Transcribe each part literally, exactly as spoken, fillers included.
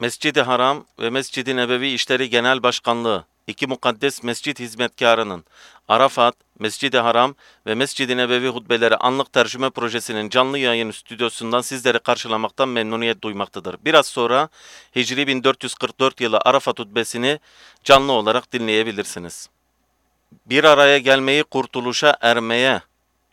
Mescid-i Haram ve Mescid-i Nebevi İşleri Genel Başkanlığı, iki mukaddes mescid hizmetkarının Arafat, Mescid-i Haram ve Mescid-i Nebevi hutbeleri anlık tercüme projesinin canlı yayın stüdyosundan sizleri karşılamaktan memnuniyet duymaktadır. Biraz sonra Hicri bin dört yüz kırk dört yılı Arafat hutbesini canlı olarak dinleyebilirsiniz. Bir araya gelmeyi kurtuluşa ermeye,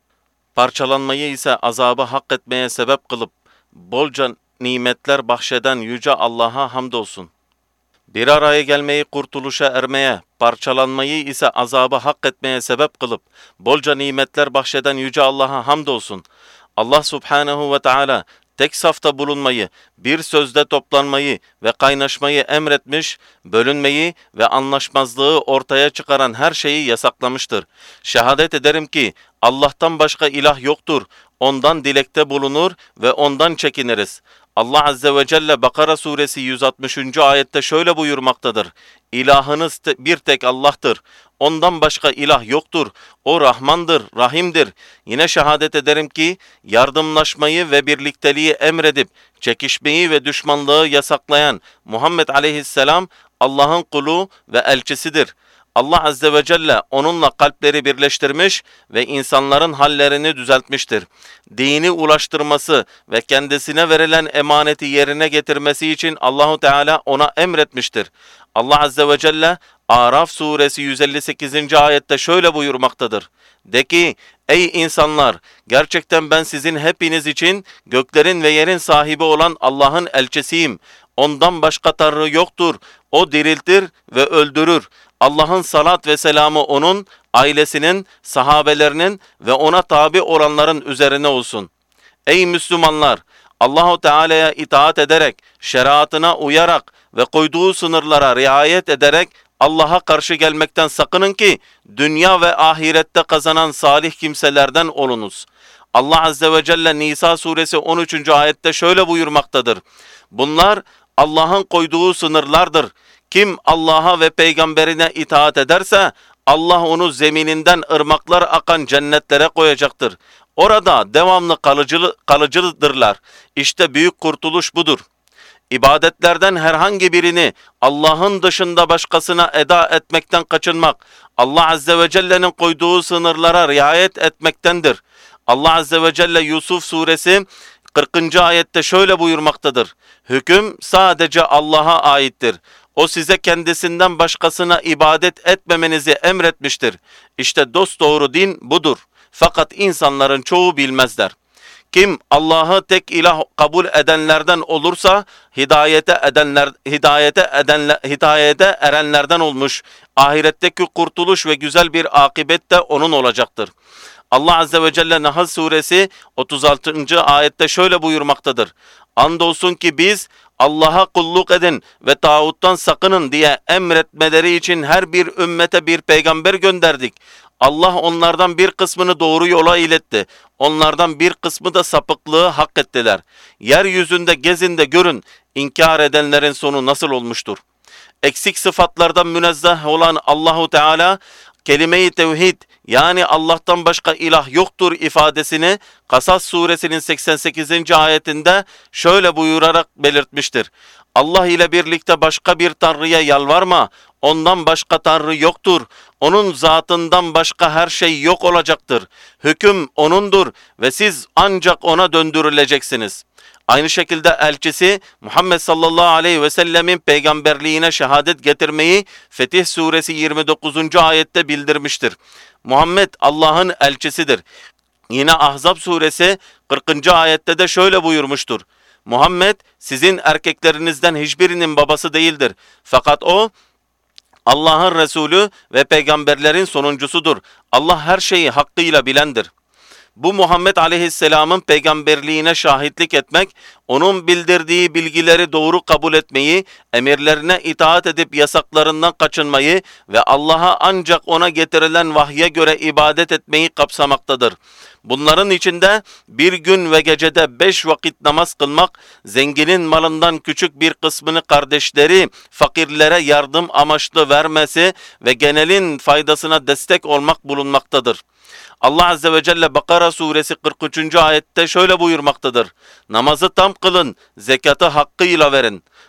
parçalanmayı ise azabı hak etmeye sebep kılıp bolca nimetler bahşeden Yüce Allah'a hamdolsun. Bir araya gelmeyi kurtuluşa ermeye, parçalanmayı ise azabı hak etmeye sebep kılıp bolca nimetler bahşeden Yüce Allah'a hamdolsun. Allah Subhanahu ve Teala tek safta bulunmayı, bir sözde toplanmayı ve kaynaşmayı emretmiş, bölünmeyi ve anlaşmazlığı ortaya çıkaran her şeyi yasaklamıştır. Şehadet ederim ki Allah'tan başka ilah yoktur. Ondan dilekte bulunur ve ondan çekiniriz. Allah Azze ve Celle Bakara suresi yüz altmışıncı ayette şöyle buyurmaktadır. İlahınız bir tek Allah'tır. Ondan başka ilah yoktur. O Rahmandır, Rahim'dir. Yine şehadet ederim ki yardımlaşmayı ve birlikteliği emredip çekişmeyi ve düşmanlığı yasaklayan Muhammed Aleyhisselam Allah'ın kulu ve elçisidir. Allah Azze ve Celle onunla kalpleri birleştirmiş ve insanların hallerini düzeltmiştir. Dini ulaştırması ve kendisine verilen emaneti yerine getirmesi için Allahu Teala ona emretmiştir. Allah Azze ve Celle Araf suresi yüz elli sekizinci ayette şöyle buyurmaktadır. De ki, ey insanlar, gerçekten ben sizin hepiniz için göklerin ve yerin sahibi olan Allah'ın elçisiyim. Ondan başka Tanrı yoktur. O diriltir ve öldürür. Allah'ın salat ve selamı onun, ailesinin, sahabelerinin ve ona tabi olanların üzerine olsun. Ey Müslümanlar! Allahu Teala'ya itaat ederek, şeriatına uyarak ve koyduğu sınırlara riayet ederek Allah'a karşı gelmekten sakının ki dünya ve ahirette kazanan salih kimselerden olunuz. Allah Azze ve Celle Nisa suresi on üçüncü ayette şöyle buyurmaktadır. Bunlar Allah'ın koyduğu sınırlardır. Kim Allah'a ve peygamberine itaat ederse Allah onu zemininden ırmaklar akan cennetlere koyacaktır. Orada devamlı kalıcılı, kalıcıdırlar. İşte büyük kurtuluş budur. İbadetlerden herhangi birini Allah'ın dışında başkasına eda etmekten kaçınmak, Allah Azze ve Celle'nin koyduğu sınırlara riayet etmektendir. Allah Azze ve Celle Yusuf suresi kırkıncı ayette şöyle buyurmaktadır. Hüküm sadece Allah'a aittir. O size kendisinden başkasına ibadet etmemenizi emretmiştir. İşte dosdoğru din budur. Fakat insanların çoğu bilmezler. Kim Allah'ı tek ilah kabul edenlerden olursa hidayete edenler hidayete edenler hidayete erenlerden olmuş. Ahiretteki kurtuluş ve güzel bir akibet de onun olacaktır. Allah Azze ve Celle Nahl suresi otuz altıncı ayette şöyle buyurmaktadır. Andolsun ki biz Allah'a kulluk edin ve tağuttan sakının diye emretmeleri için her bir ümmete bir peygamber gönderdik. Allah onlardan bir kısmını doğru yola iletti. Onlardan bir kısmı da sapıklığı hak ettiler. Yeryüzünde gezin de görün, inkar edenlerin sonu nasıl olmuştur. Eksik sıfatlardan münezzeh olan Allahu Teala, kelime-i tevhid yani Allah'tan başka ilah yoktur ifadesini Kasas suresinin seksen sekizinci ayetinde şöyle buyurarak belirtmiştir. Allah ile birlikte başka bir tanrıya yalvarma, ondan başka tanrı yoktur, onun zatından başka her şey yok olacaktır. Hüküm onundur ve siz ancak ona döndürüleceksiniz. Aynı şekilde elçisi Muhammed sallallahu aleyhi ve sellemin peygamberliğine şehadet getirmeyi Fetih suresi yirmi dokuzuncu ayette bildirmiştir. Muhammed Allah'ın elçisidir. Yine Ahzab suresi kırkıncı ayette de şöyle buyurmuştur. Muhammed sizin erkeklerinizden hiçbirinin babası değildir. Fakat o Allah'ın Resulü ve peygamberlerin sonuncusudur. Allah her şeyi hakkıyla bilendir. Bu Muhammed Aleyhisselam'ın peygamberliğine şahitlik etmek, onun bildirdiği bilgileri doğru kabul etmeyi, emirlerine itaat edip yasaklarından kaçınmayı ve Allah'a ancak ona getirilen vahye göre ibadet etmeyi kapsamaktadır. Bunların içinde bir gün ve gecede beş vakit namaz kılmak, zenginin malından küçük bir kısmını kardeşleri, fakirlere yardım amaçlı vermesi ve genelin faydasına destek olmak bulunmaktadır. Allah Azze ve Celle Bakara suresi kırk üçüncü ayette şöyle buyurmaktadır. Namazı tam kılın, zekatı hakkıyla verin.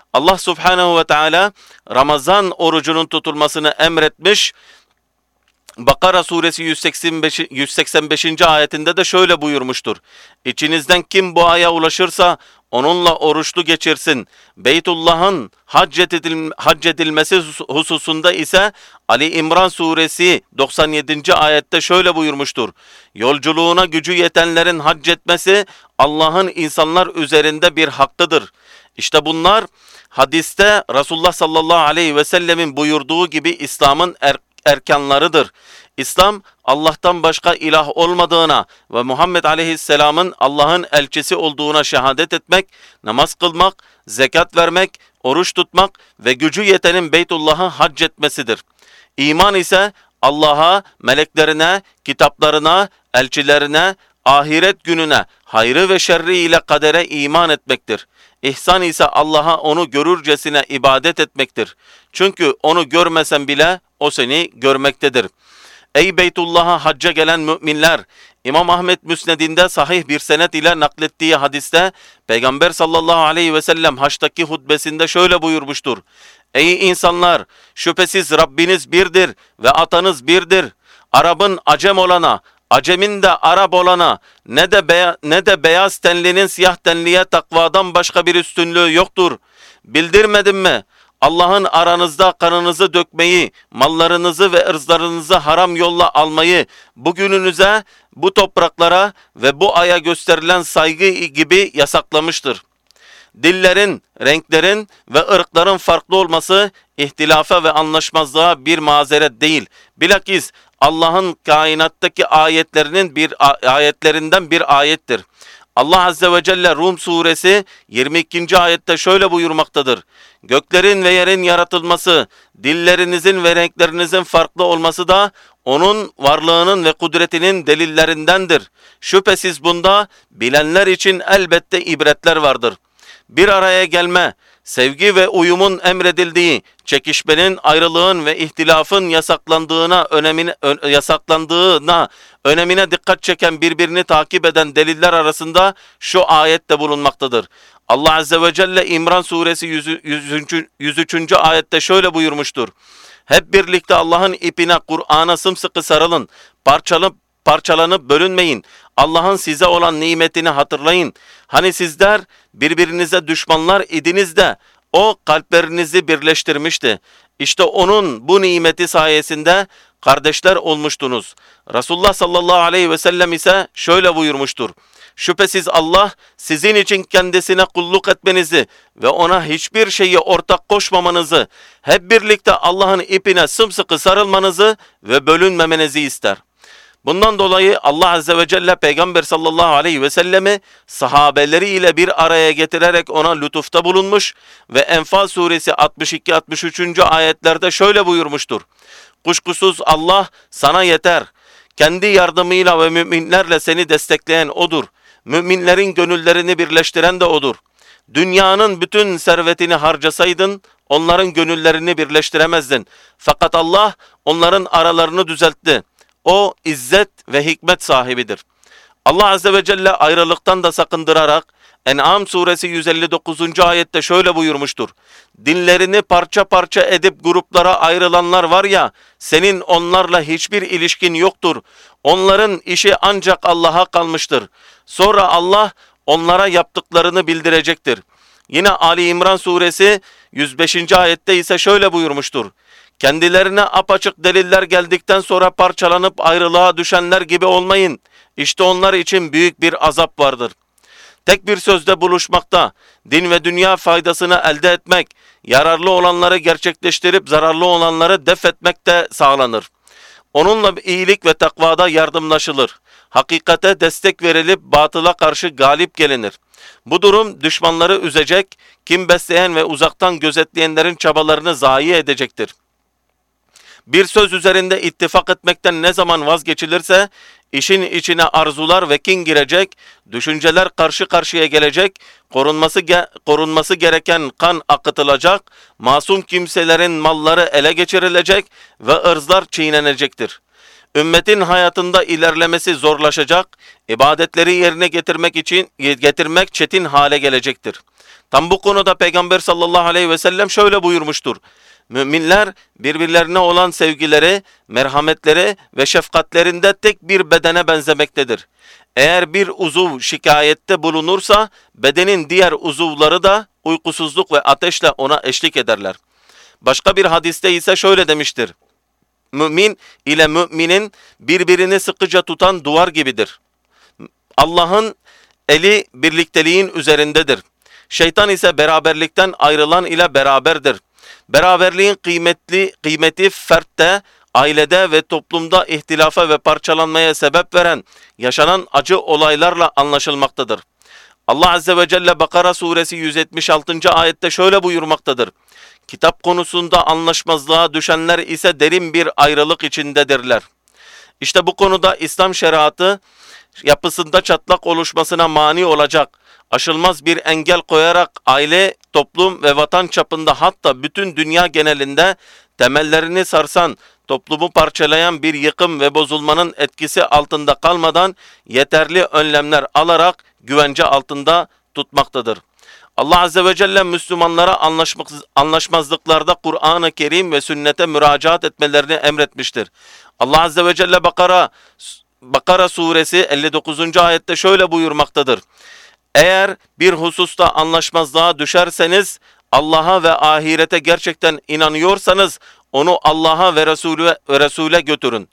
Allah Subhanahu ve Teala Ramazan orucunun tutulmasını emretmiş. Bakara suresi yüz seksen beş. yüz seksen beşinci ayetinde de şöyle buyurmuştur. İçinizden kim bu aya ulaşırsa onunla oruçlu geçirsin. Beytullah'ın hac edil, hac edilmesi hususunda ise Ali İmran suresi doksan yedinci ayette şöyle buyurmuştur. Yolculuğuna gücü yetenlerin hac etmesi Allah'ın insanlar üzerinde bir hakkıdır. İşte bunlar hadiste Resulullah sallallahu aleyhi ve sellemin buyurduğu gibi İslam'ın er erkanlarıdır. İslam, Allah'tan başka ilah olmadığına ve Muhammed Aleyhisselam'ın Allah'ın elçisi olduğuna şehadet etmek, namaz kılmak, zekat vermek, oruç tutmak ve gücü yetenin Beytullah'a hac etmesidir. İman ise Allah'a, meleklerine, kitaplarına, elçilerine, ahiret gününe, hayrı ve şerri ile kadere iman etmektir. İhsan ise Allah'a onu görürcesine ibadet etmektir. Çünkü onu görmesen bile o seni görmektedir. Ey Beytullah'a hacca gelen müminler! İmam Ahmet Müsned'inde sahih bir senet ile naklettiği hadiste Peygamber sallallahu aleyhi ve sellem haçtaki hutbesinde şöyle buyurmuştur. Ey insanlar! Şüphesiz Rabbiniz birdir ve atanız birdir. Arap'ın acem olana, Acemin de Arap olana, ne de, beya, ne de beyaz tenlinin siyah tenliye takvadan başka bir üstünlüğü yoktur. Bildirmedim mi? Allah'ın aranızda kanınızı dökmeyi, mallarınızı ve ırzlarınızı haram yolla almayı, bugününüze, bu topraklara ve bu aya gösterilen saygı gibi yasaklamıştır. Dillerin, renklerin ve ırkların farklı olması ihtilafa ve anlaşmazlığa bir mazeret değil. Bilakis Allah'ın kainattaki ayetlerinin bir ayetlerinden bir ayettir. Allah Azze ve Celle Rum suresi yirmi ikinci ayette şöyle buyurmaktadır. Göklerin ve yerin yaratılması, dillerinizin ve renklerinizin farklı olması da onun varlığının ve kudretinin delillerindendir. Şüphesiz bunda bilenler için elbette ibretler vardır. Bir araya gelme, sevgi ve uyumun emredildiği, çekişmenin, ayrılığın ve ihtilafın yasaklandığına, önemine, ö, yasaklandığına, önemine dikkat çeken birbirini takip eden deliller arasında şu ayette bulunmaktadır. Allah Azze ve Celle İmran suresi yüz üçüncü ayette şöyle buyurmuştur. Hep birlikte Allah'ın ipine, Kur'an'a sımsıkı sarılın, parçalanıp parçalanıp bölünmeyin. Allah'ın size olan nimetini hatırlayın. Hani sizler birbirinize düşmanlar idiniz de o kalplerinizi birleştirmişti. İşte onun bu nimeti sayesinde kardeşler olmuştunuz. Resulullah sallallahu aleyhi ve sellem ise şöyle buyurmuştur. Şüphesiz Allah sizin için kendisine kulluk etmenizi ve ona hiçbir şeyi ortak koşmamanızı, hep birlikte Allah'ın ipine sımsıkı sarılmanızı ve bölünmemenizi ister. Bundan dolayı Allah Azze ve Celle Peygamber sallallahu aleyhi ve sellemi sahabeleriyle bir araya getirerek ona lütufta bulunmuş ve Enfal suresi altmış iki altmış üç. ayetlerde şöyle buyurmuştur. Kuşkusuz Allah sana yeter. Kendi yardımıyla ve müminlerle seni destekleyen O'dur. Müminlerin gönüllerini birleştiren de O'dur. Dünyanın bütün servetini harcasaydın onların gönüllerini birleştiremezdin. Fakat Allah onların aralarını düzeltti. O izzet ve hikmet sahibidir. Allah Azze ve Celle ayrılıktan da sakındırarak En'am suresi yüz elli dokuzuncu ayette şöyle buyurmuştur. Dinlerini parça parça edip gruplara ayrılanlar var ya, senin onlarla hiçbir ilişkin yoktur. Onların işi ancak Allah'a kalmıştır. Sonra Allah onlara yaptıklarını bildirecektir. Yine Ali İmran suresi yüz beşinci ayette ise şöyle buyurmuştur. Kendilerine apaçık deliller geldikten sonra parçalanıp ayrılığa düşenler gibi olmayın. İşte onlar için büyük bir azap vardır. Tek bir sözde buluşmakta, din ve dünya faydasını elde etmek, yararlı olanları gerçekleştirip zararlı olanları def etmek de sağlanır. Onunla iyilik ve takvada yardımlaşılır. Hakikate destek verilip batıla karşı galip gelinir. Bu durum düşmanları üzecek, kin besleyen ve uzaktan gözetleyenlerin çabalarını zayi edecektir. Bir söz üzerinde ittifak etmekten ne zaman vazgeçilirse, işin içine arzular ve kin girecek, düşünceler karşı karşıya gelecek, korunması, ge korunması gereken kan akıtılacak, masum kimselerin malları ele geçirilecek ve ırzlar çiğnenecektir. ümmetin hayatında ilerlemesi zorlaşacak, ibadetleri yerine getirmek için getirmek çetin hale gelecektir. Tam bu konuda Peygamber sallallahu aleyhi ve sellem şöyle buyurmuştur. Müminler birbirlerine olan sevgileri, merhametleri ve şefkatlerinde tek bir bedene benzemektedir. Eğer bir uzuv şikayette bulunursa bedenin diğer uzuvları da uykusuzluk ve ateşle ona eşlik ederler. Başka bir hadiste ise şöyle demiştir. Mümin ile müminin birbirini sıkıca tutan duvar gibidir. Allah'ın eli birlikteliğin üzerindedir. Şeytan ise beraberlikten ayrılan ile beraberdir. Beraberliğin kıymetli kıymeti fertte, ailede ve toplumda ihtilafa ve parçalanmaya sebep veren yaşanan acı olaylarla anlaşılmaktadır. Allah Azze ve Celle Bakara suresi yüz yetmiş altıncı ayette şöyle buyurmaktadır. Kitap konusunda anlaşmazlığa düşenler ise derin bir ayrılık içindedirler. İşte bu konuda İslam şeriatı yapısında çatlak oluşmasına mani olacak, aşılmaz bir engel koyarak aile, toplum ve vatan çapında hatta bütün dünya genelinde temellerini sarsan, toplumu parçalayan bir yıkım ve bozulmanın etkisi altında kalmadan yeterli önlemler alarak güvence altında tutmaktadır. Allah Azze ve Celle Müslümanlara anlaşmazlıklarda Kur'an-ı Kerim ve sünnete müracaat etmelerini emretmiştir. Allah Azze ve Celle Bakara, Bakara suresi elli dokuzuncu ayette şöyle buyurmaktadır. Eğer bir hususta anlaşmazlığa düşerseniz, Allah'a ve ahirete gerçekten inanıyorsanız onu Allah'a ve Resulü ve Resul'e götürün.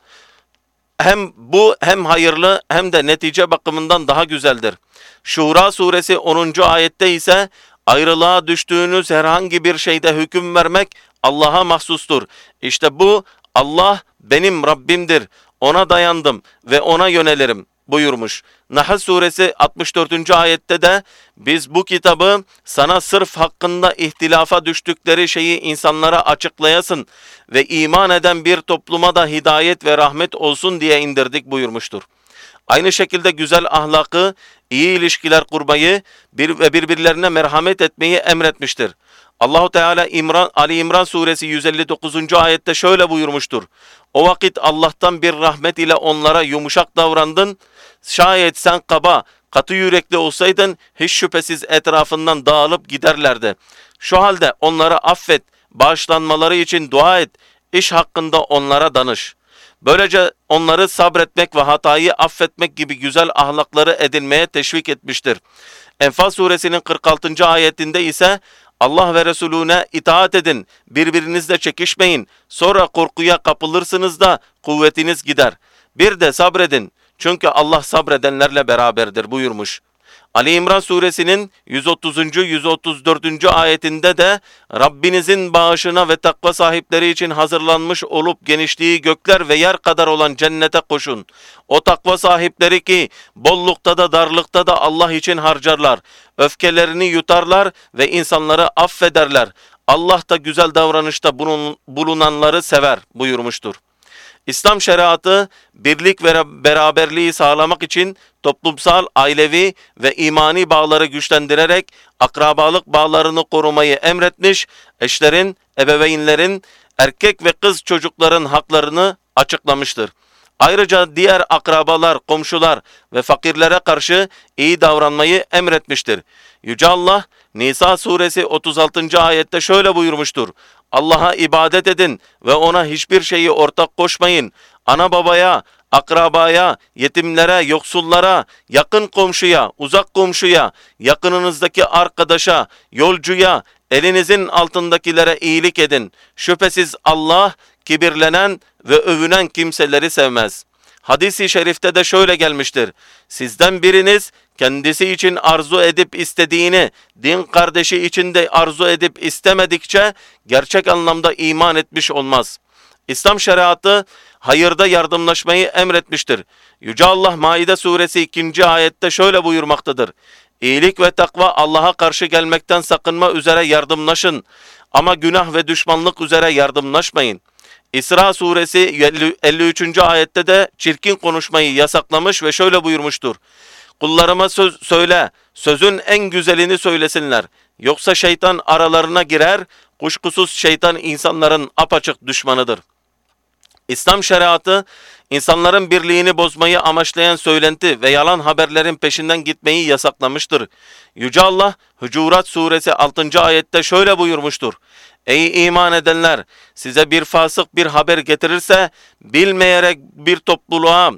Hem bu hem hayırlı hem de netice bakımından daha güzeldir. Şura suresi onuncu ayette ise ayrılığa düştüğünüz herhangi bir şeyde hüküm vermek Allah'a mahsustur. İşte bu Allah benim Rabbimdir, ona dayandım ve ona yönelirim buyurmuş. Nahl suresi altmış dördüncü ayette de biz bu kitabı sana sırf hakkında ihtilafa düştükleri şeyi insanlara açıklayasın ve iman eden bir topluma da hidayet ve rahmet olsun diye indirdik buyurmuştur. Aynı şekilde güzel ahlakı, iyi ilişkiler kurmayı bir ve birbirlerine merhamet etmeyi emretmiştir. Allahu Teala İmran, Ali İmran suresi yüz elli dokuzuncu ayette şöyle buyurmuştur. O vakit Allah'tan bir rahmet ile onlara yumuşak davrandın. Şayet sen kaba, katı yürekli olsaydın hiç şüphesiz etrafından dağılıp giderlerdi. Şu halde onlara affet, bağışlanmaları için dua et, iş hakkında onlara danış. Böylece onları sabretmek ve hatayı affetmek gibi güzel ahlakları edinmeye teşvik etmiştir. Enfal suresinin kırk altıncı ayetinde ise Allah ve Resulüne itaat edin, birbirinizle çekişmeyin, sonra korkuya kapılırsınız da kuvvetiniz gider. Bir de sabredin, çünkü Allah sabredenlerle beraberdir buyurmuş. Ali İmran suresinin yüz otuzuncu yüz otuz dördüncü ayetinde de Rabbinizin bağışına ve takva sahipleri için hazırlanmış olup genişliği gökler ve yer kadar olan cennete koşun. O takva sahipleri ki bollukta da darlıkta da Allah için harcarlar, öfkelerini yutarlar ve insanları affederler. Allah da güzel davranışta bulunanları sever buyurmuştur. İslam şeriatı birlik ve beraberliği sağlamak için toplumsal, ailevi ve imani bağları güçlendirerek akrabalık bağlarını korumayı emretmiş, eşlerin, ebeveynlerin, erkek ve kız çocukların haklarını açıklamıştır. Ayrıca diğer akrabalar, komşular ve fakirlere karşı iyi davranmayı emretmiştir. Yüce Allah, Nisa suresi otuz altıncı ayette şöyle buyurmuştur. Allah'a ibadet edin ve ona hiçbir şeyi ortak koşmayın. Ana babaya, akrabaya, yetimlere, yoksullara, yakın komşuya, uzak komşuya, yakınınızdaki arkadaşa, yolcuya, elinizin altındakilere iyilik edin. Şüphesiz Allah kibirlenen ve övünen kimseleri sevmez. Hadis-i şerifte de şöyle gelmiştir. Sizden biriniz kendisi için arzu edip istediğini din kardeşi için de arzu edip istemedikçe gerçek anlamda iman etmiş olmaz. İslam şeriatı hayırda yardımlaşmayı emretmiştir. Yüce Allah Maide suresi ikinci ayette şöyle buyurmaktadır. İyilik ve takva Allah'a karşı gelmekten sakınma üzere yardımlaşın ama günah ve düşmanlık üzere yardımlaşmayın. İsra suresi elli üçüncü ayette de çirkin konuşmayı yasaklamış ve şöyle buyurmuştur. Kullarıma söz söyle, sözün en güzelini söylesinler. Yoksa şeytan aralarına girer, kuşkusuz şeytan insanların apaçık düşmanıdır. İslam şeriatı, insanların birliğini bozmayı amaçlayan söylenti ve yalan haberlerin peşinden gitmeyi yasaklamıştır. Yüce Allah, Hucurat suresi altıncı ayette şöyle buyurmuştur. Ey iman edenler! Size bir fasık bir haber getirirse, bilmeyerek bir topluluğa,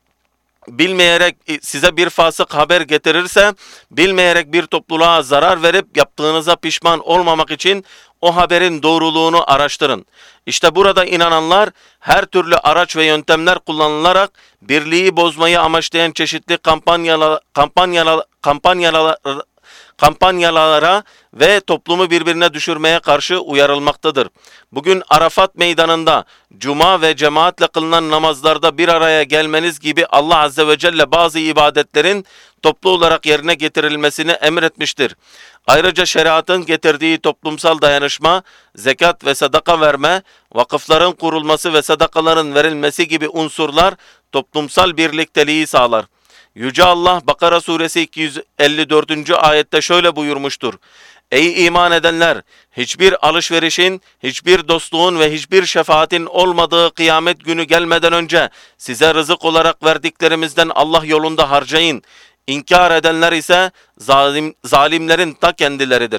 bilmeyerek size bir fasık haber getirirse, bilmeyerek bir topluluğa zarar verip yaptığınıza pişman olmamak için o haberin doğruluğunu araştırın. İşte burada inananlar her türlü araç ve yöntemler kullanılarak birliği bozmayı amaçlayan çeşitli kampanyalar, kampanyalar, kampanyalar, kampanyalara ve toplumu birbirine düşürmeye karşı uyarılmaktadır. Bugün Arafat meydanında cuma ve cemaatle kılınan namazlarda bir araya gelmeniz gibi Allah Azze ve Celle bazı ibadetlerin toplu olarak yerine getirilmesini emretmiştir. Ayrıca şeriatın getirdiği toplumsal dayanışma, zekat ve sadaka verme, vakıfların kurulması ve sadakaların verilmesi gibi unsurlar toplumsal birlikteliği sağlar. Yüce Allah Bakara suresi iki yüz elli dördüncü ayette şöyle buyurmuştur. Ey iman edenler! Hiçbir alışverişin, hiçbir dostluğun ve hiçbir şefaatin olmadığı kıyamet günü gelmeden önce size rızık olarak verdiklerimizden Allah yolunda harcayın. İnkar edenler ise zalim, zalimlerin ta kendileridir.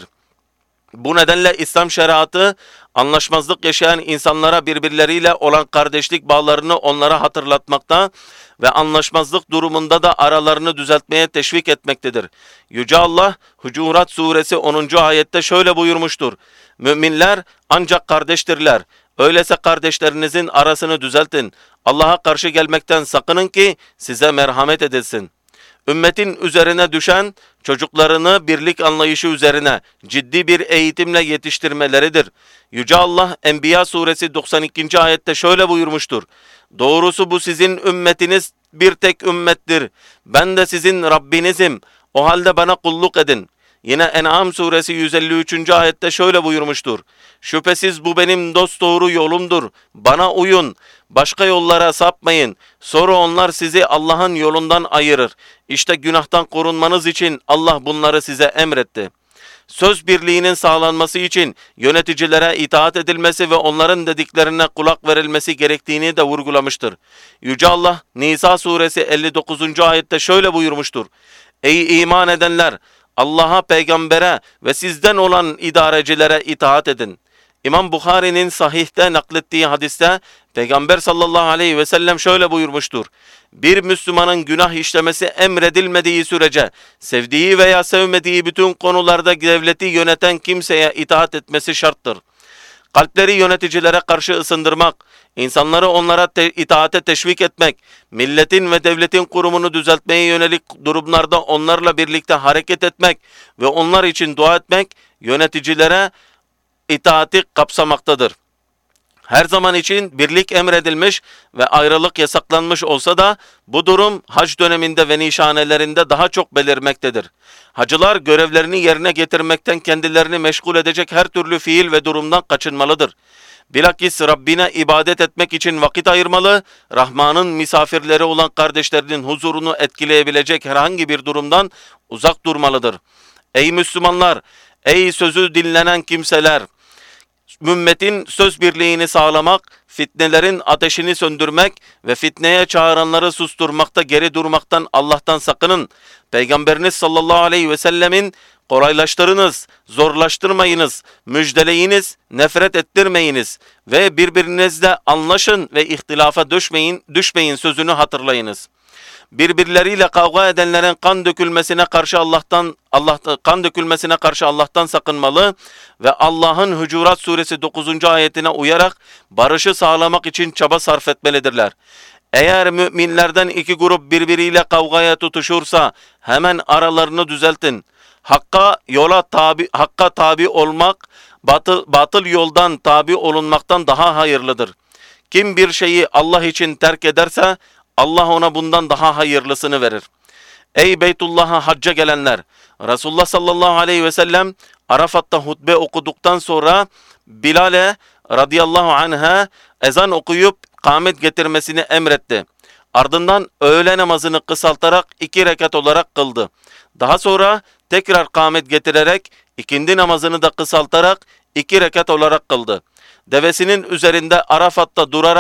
Bu nedenle İslam şeriatı, anlaşmazlık yaşayan insanlara birbirleriyle olan kardeşlik bağlarını onlara hatırlatmakta ve anlaşmazlık durumunda da aralarını düzeltmeye teşvik etmektedir. Yüce Allah, Hucurat suresi onuncu ayette şöyle buyurmuştur. Müminler ancak kardeştirler. Öyleyse kardeşlerinizin arasını düzeltin. Allah'a karşı gelmekten sakının ki size merhamet edilsin. Ümmetin üzerine düşen çocuklarını birlik anlayışı üzerine ciddi bir eğitimle yetiştirmeleridir. Yüce Allah Enbiya suresi doksan ikinci ayette şöyle buyurmuştur. Doğrusu bu sizin ümmetiniz bir tek ümmettir. Ben de sizin Rabbinizim. O halde bana kulluk edin. Yine En'am suresi yüz elli üçüncü ayette şöyle buyurmuştur. Şüphesiz bu benim dosdoğru yolumdur. Bana uyun. Başka yollara sapmayın. Sonra onlar sizi Allah'ın yolundan ayırır. İşte günahtan korunmanız için Allah bunları size emretti. Söz birliğinin sağlanması için yöneticilere itaat edilmesi ve onların dediklerine kulak verilmesi gerektiğini de vurgulamıştır. Yüce Allah Nisa suresi elli dokuzuncu ayette şöyle buyurmuştur. Ey iman edenler! Allah'a, peygambere ve sizden olan idarecilere itaat edin. İmam Bukhari'nin sahihte naklettiği hadiste Peygamber sallallahu aleyhi ve sellem şöyle buyurmuştur. Bir Müslümanın günah işlemesi emredilmediği sürece sevdiği veya sevmediği bütün konularda devleti yöneten kimseye itaat etmesi şarttır. Kalpleri yöneticilere karşı ısındırmak, insanları onlara te itaate teşvik etmek, milletin ve devletin kurumunu düzeltmeye yönelik durumlarda onlarla birlikte hareket etmek ve onlar için dua etmek yöneticilere itaati kapsamaktadır. Her zaman için birlik emredilmiş ve ayrılık yasaklanmış olsa da bu durum hac döneminde ve nişanelerinde daha çok belirmektedir. Hacılar görevlerini yerine getirmekten kendilerini meşgul edecek her türlü fiil ve durumdan kaçınmalıdır. Bilakis Rabbine ibadet etmek için vakit ayırmalı, Rahman'ın misafirleri olan kardeşlerinin huzurunu etkileyebilecek herhangi bir durumdan uzak durmalıdır. Ey Müslümanlar! Ey sözü dinlenen kimseler! Ümmetin söz birliğini sağlamak, fitnelerin ateşini söndürmek ve fitneye çağıranları susturmakta geri durmaktan Allah'tan sakının. Peygamberiniz sallallahu aleyhi ve sellemin kolaylaştırınız, zorlaştırmayınız, müjdeleyiniz, nefret ettirmeyiniz ve birbirinizle anlaşın ve ihtilafa düşmeyin, düşmeyin sözünü hatırlayınız. Birbirleriyle kavga edenlerin kan dökülmesine karşı Allah'tan Allah kan dökülmesine karşı Allah'tan sakınmalı ve Allah'ın Hucurat suresi dokuzuncu ayetine uyarak barışı sağlamak için çaba sarf etmelidirler. Eğer müminlerden iki grup birbiriyle kavgaya tutuşursa hemen aralarını düzeltin. Hakka yola tabi hakka tabi olmak batıl batıl yoldan tabi olunmaktan daha hayırlıdır. Kim bir şeyi Allah için terk ederse Allah ona bundan daha hayırlısını verir. Ey Beytullah'a hacca gelenler! Resulullah sallallahu aleyhi ve sellem Arafat'ta hutbe okuduktan sonra Bilal'e radıyallahu anh'a ezan okuyup kâmet getirmesini emretti. Ardından öğle namazını kısaltarak iki rekat olarak kıldı. Daha sonra tekrar kâmet getirerek ikindi namazını da kısaltarak iki rekat olarak kıldı. Devesinin üzerinde Arafat'ta durarak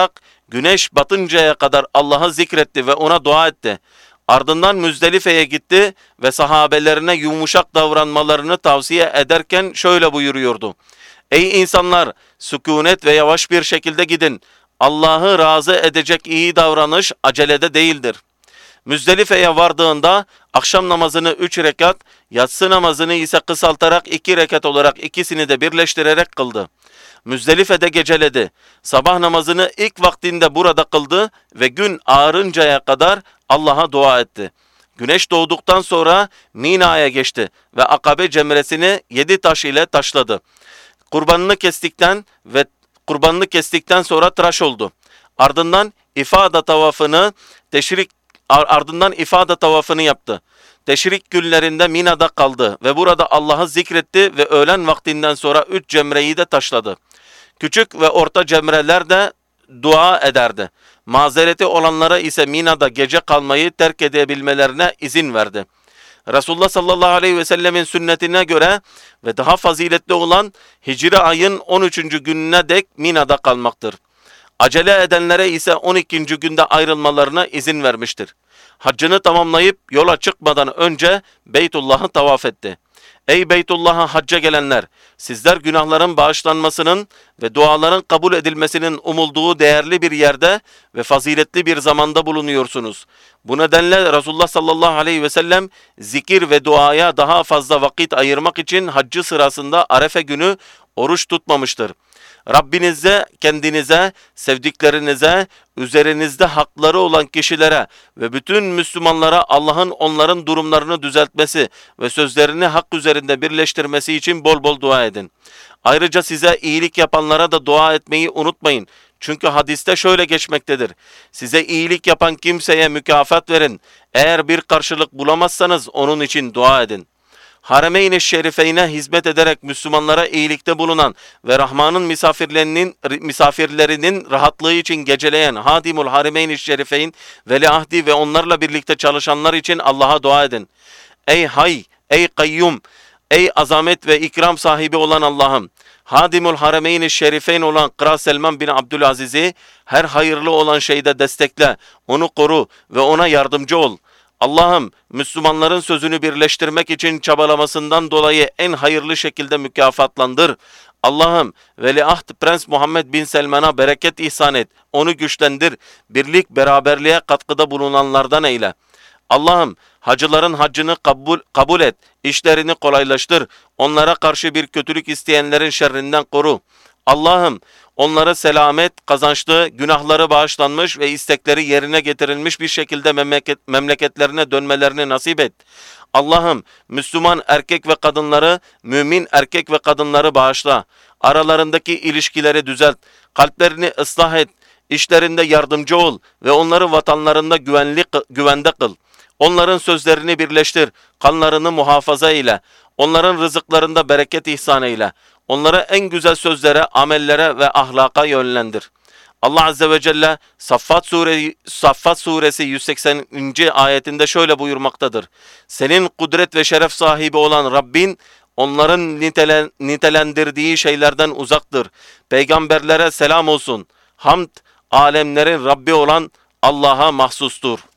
Güneş batıncaya kadar Allah'ı zikretti ve ona dua etti. Ardından Müzdelife'ye gitti ve sahabelerine yumuşak davranmalarını tavsiye ederken şöyle buyuruyordu. Ey insanlar, sükunet ve yavaş bir şekilde gidin. Allah'ı razı edecek iyi davranış acelede değildir. Müzdelife'ye vardığında akşam namazını üç rekat, yatsı namazını ise kısaltarak iki rekat olarak ikisini de birleştirerek kıldı. Müzdelife'de geceledi. Sabah namazını ilk vaktinde burada kıldı ve gün ağarıncaya kadar Allah'a dua etti. Güneş doğduktan sonra Mina'ya geçti ve Akabe cemresini yedi taş ile taşladı. Kurbanını kestikten ve kurbanını kestikten sonra tıraş oldu. Ardından ifada tavafını teşrik ardından ifada tavafını yaptı. Teşrik günlerinde Mina'da kaldı ve burada Allah'ı zikretti ve öğlen vaktinden sonra üç cemreyi de taşladı. Küçük ve orta cemreler de dua ederdi. Mazereti olanlara ise Mina'da gece kalmayı terk edebilmelerine izin verdi. Resulullah sallallahu aleyhi ve sellemin sünnetine göre ve daha faziletli olan Hicri ayın on üçüncü gününe dek Mina'da kalmaktır. Acele edenlere ise on ikinci günde ayrılmalarına izin vermiştir. Haccını tamamlayıp yola çıkmadan önce Beytullah'ı tavaf etti. Ey Beytullah'a hacca gelenler! Sizler günahların bağışlanmasının ve duaların kabul edilmesinin umulduğu değerli bir yerde ve faziletli bir zamanda bulunuyorsunuz. Bu nedenle Resulullah sallallahu aleyhi ve sellem zikir ve duaya daha fazla vakit ayırmak için haccı sırasında Arefe günü oruç tutmamıştır. Rabbinize, kendinize, sevdiklerinize, üzerinizde hakları olan kişilere ve bütün Müslümanlara Allah'ın onların durumlarını düzeltmesi ve sözlerini hak üzerinde birleştirmesi için bol bol dua edin. Ayrıca size iyilik yapanlara da dua etmeyi unutmayın. Çünkü hadiste şöyle geçmektedir. Size iyilik yapan kimseye mükafat verin. Eğer bir karşılık bulamazsanız onun için dua edin. Haremeyn-i Şerifeyne hizmet ederek Müslümanlara iyilikte bulunan ve Rahman'ın misafirlerinin misafirlerinin rahatlığı için geceleyen Hadimul Haremeyn-i Şerifeyn, veliahdi ve onlarla birlikte çalışanlar için Allah'a dua edin. Ey Hay, ey Kayyum, ey azamet ve ikram sahibi olan Allah'ım! Hadimul Haremeyn-i Şerifeyn olan Kral Selman bin Abdülaziz'i her hayırlı olan şeyde destekle, onu koru ve ona yardımcı ol. Allah'ım, Müslümanların sözünü birleştirmek için çabalamasından dolayı en hayırlı şekilde mükafatlandır. Allah'ım, Veliaht Prens Muhammed bin Selman'a bereket ihsan et, onu güçlendir, birlik beraberliğe katkıda bulunanlardan eyle. Allah'ım, hacıların haccını kabul, kabul et, işlerini kolaylaştır, onlara karşı bir kötülük isteyenlerin şerrinden koru. Allah'ım, onlara selamet, kazançlı, günahları bağışlanmış ve istekleri yerine getirilmiş bir şekilde memleket, memleketlerine dönmelerini nasip et. Allah'ım, Müslüman erkek ve kadınları, mümin erkek ve kadınları bağışla. Aralarındaki ilişkileri düzelt, kalplerini ıslah et, işlerinde yardımcı ol ve onları vatanlarında güvenli, güvende kıl. Onların sözlerini birleştir, kanlarını muhafaza eyle. Onların rızıklarında bereket ihsan eyle. Onlara en güzel sözlere, amellere ve ahlaka yönlendir. Allah Azze ve Celle Saffat, Sure, Saffat Suresi yüz sekseninci ayetinde şöyle buyurmaktadır. Senin kudret ve şeref sahibi olan Rabbin, onların nitelen, nitelendirdiği şeylerden uzaktır. Peygamberlere selam olsun. Hamd, alemlerin Rabbi olan Allah'a mahsustur.